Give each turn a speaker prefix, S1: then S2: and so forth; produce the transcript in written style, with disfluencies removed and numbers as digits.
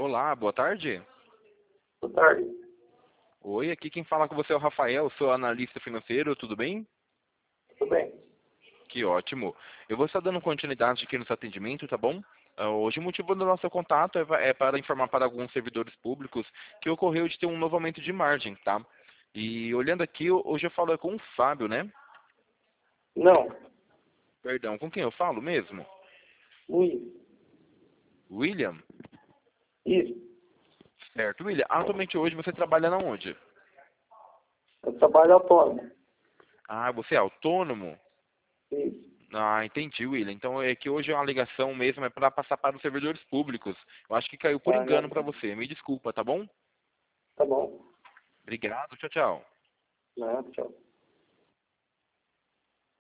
S1: Olá, boa tarde.
S2: Boa tarde.
S1: Oi, aqui quem fala com você é o Rafael, sou analista financeiro, tudo bem?
S2: Tudo bem?
S1: Que ótimo. Eu vou estar dando continuidade aqui no seu atendimento, tá bom? Hoje o motivo do nosso contato é para informar para alguns servidores públicos que ocorreu de ter um novo aumento de margem, tá? E olhando aqui, hoje eu falo com o Fábio, né?
S2: Não.
S1: Perdão, com quem eu falo mesmo?
S2: Luiz.
S1: William?
S2: Isso.
S1: Certo, William. Atualmente hoje você trabalha na onde?
S2: Eu trabalho autônomo.
S1: Ah, você é autônomo?
S2: Isso.
S1: Ah, entendi, William. Então é que hoje a ligação mesmo é para passar para os servidores públicos. Eu acho que caiu por
S2: Ah,
S1: engano
S2: não.
S1: para você. Me desculpa, tá bom?
S2: Tá bom.
S1: Obrigado, tchau, tchau.
S2: Não, tchau.